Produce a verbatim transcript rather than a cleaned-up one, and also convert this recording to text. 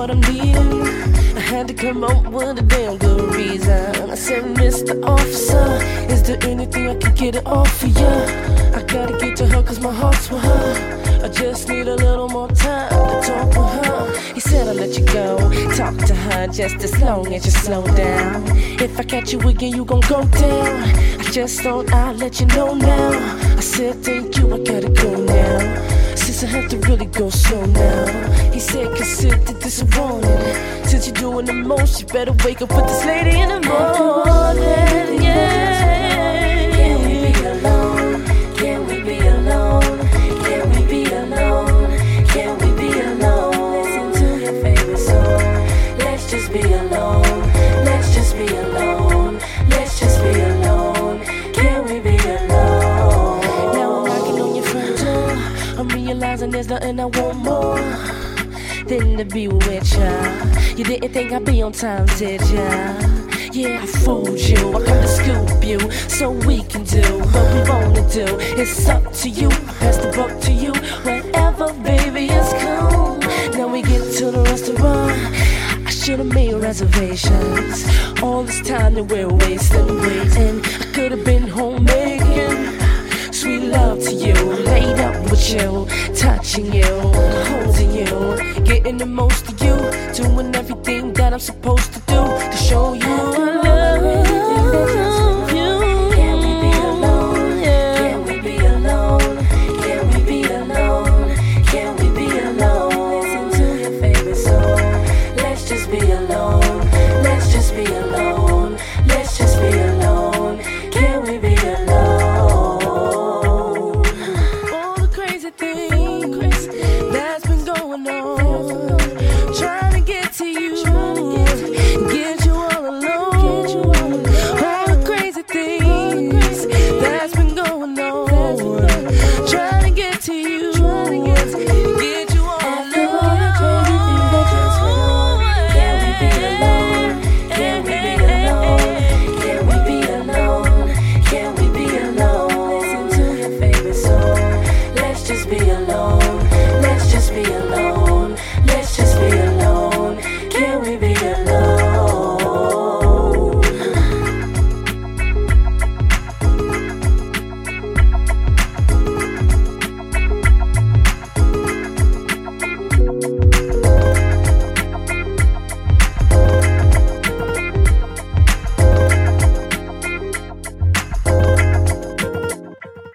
what I'm needing. I had to come up with a damn good reason. I said, Mister Officer, is there anything I can get it off for you? I gotta get to her cause my heart's with her. I just need a little more time to talk with her. He said I'll let you go, talk to her just as long as you slow down. If I catch you again, you gon' go down. I just thought I'd let you know now. I said thank you, I gotta go now. Since I have to really go slow now. He said consider this a warning. Since you're doing the most, you better wake up with this lady in the morning. Yeah. Can we be alone? Can we be alone? Can we be alone? Can we be alone? Listen to your favorite song. Let's just be alone. Let's just be alone. Let's just be alone. Can we be alone? Now I'm knocking on your front door. I'm realizing there's nothing I want more than to be with ya. You didn't think I'd be on time, did ya? Yeah, I fooled you. I come to scoop you so we can do what we wanna do. It's up to you. Pass the buck to you. Whatever, baby, it's cool. Now we get to the restaurant. I should've made reservations. All this time that we're wasting, waiting. I could've been home making sweet love to you, laid up with you, touching you, holding you, getting the most of you, doing everything that I'm supposed to do to show you I love you.